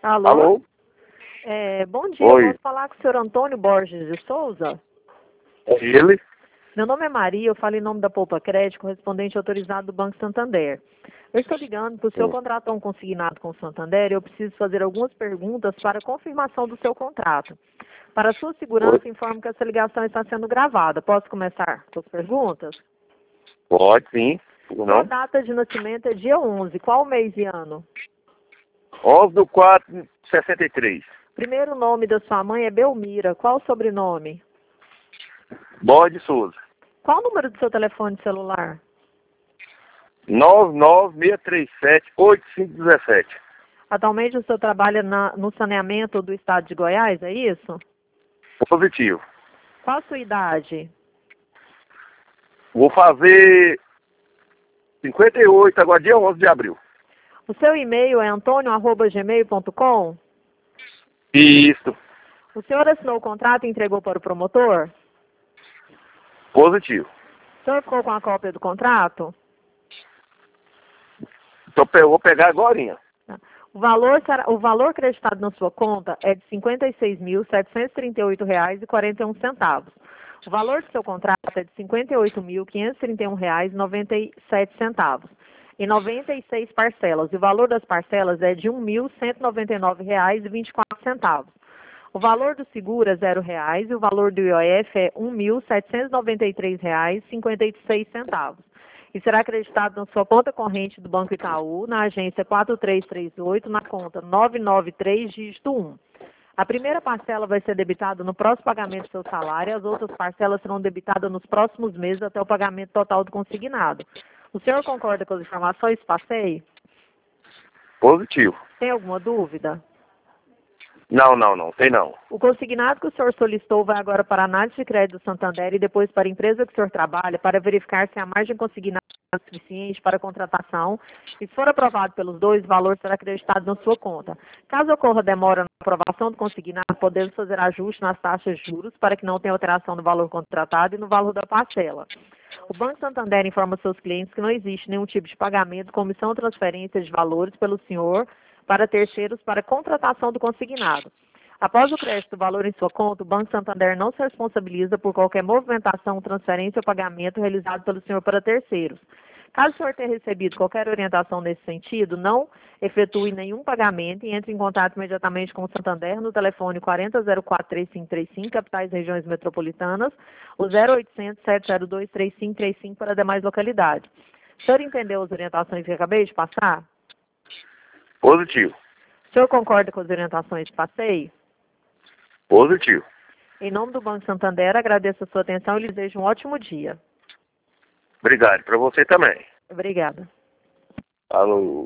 Alô? Alô? Bom dia, Oi. posso falar com o senhor Antônio Borges de Souza? É ele? Meu nome é Maria, eu falo em nome da Poupa Crédito, correspondente autorizado do Banco Santander. Eu estou ligando porque o senhor contratou um consignado com o Santander e eu preciso fazer algumas perguntas para confirmação do seu contrato. Para sua segurança, informo que essa ligação está sendo gravada. Posso começar com as perguntas? Pode, sim. Por Sua não? data de nascimento é dia 11. Qual mês e ano? 11/4/63. Primeiro nome da sua mãe é Belmira. Qual o sobrenome? Bode Souza. Qual o número do seu telefone celular? 99637-8517. Atualmente o senhor trabalha no saneamento do estado de Goiás, é isso? Positivo. Qual a sua idade? Vou fazer 58 agora, dia 11 de abril. O seu e-mail é antônio@gmail.com? Isso. O senhor assinou o contrato e entregou para o promotor? Positivo. O senhor ficou com a cópia do contrato? Vou pegar agorinha. O valor acreditado na sua conta é de R$ 56.738,41. O valor do seu contrato é de R$ 58.531,97. Em 96 parcelas. E o valor das parcelas é de R$ 1.199,24. O valor do seguro é R$ 0 e o valor do IOF é R$ 1.793,56. E será acreditado na sua conta corrente do Banco Itaú, na agência 4338, na conta 993, dígito 1. A primeira parcela vai ser debitada no próximo pagamento do seu salário, as outras parcelas serão debitadas nos próximos meses até o pagamento total do consignado. O senhor concorda com as informações que passei? Positivo. Tem alguma dúvida? Não, tem não. O consignado que o senhor solicitou vai agora para a análise de crédito do Santander e depois para a empresa que o senhor trabalha para verificar se a margem consignada é suficiente para a contratação e se for aprovado pelos dois, o valor será acreditado na sua conta. Caso ocorra demora na aprovação do consignado, podemos fazer ajuste nas taxas de juros para que não tenha alteração no valor contratado e no valor da parcela. O Banco Santander informa seus clientes que não existe nenhum tipo de pagamento, comissão ou transferência de valores pelo senhor para terceiros para contratação do consignado. Após o crédito do valor em sua conta, o Banco Santander não se responsabiliza por qualquer movimentação, transferência ou pagamento realizado pelo senhor para terceiros. Caso o senhor tenha recebido qualquer orientação nesse sentido, não efetue nenhum pagamento e entre em contato imediatamente com o Santander no telefone 4004-3535, capitais e regiões metropolitanas, o 0800-702-3535 para demais localidades. O senhor entendeu as orientações que eu acabei de passar? Positivo. O senhor concorda com as orientações que passei? Positivo. Em nome do Banco Santander, agradeço a sua atenção e lhe desejo um ótimo dia. Obrigado. Para você também. Obrigada. Alô.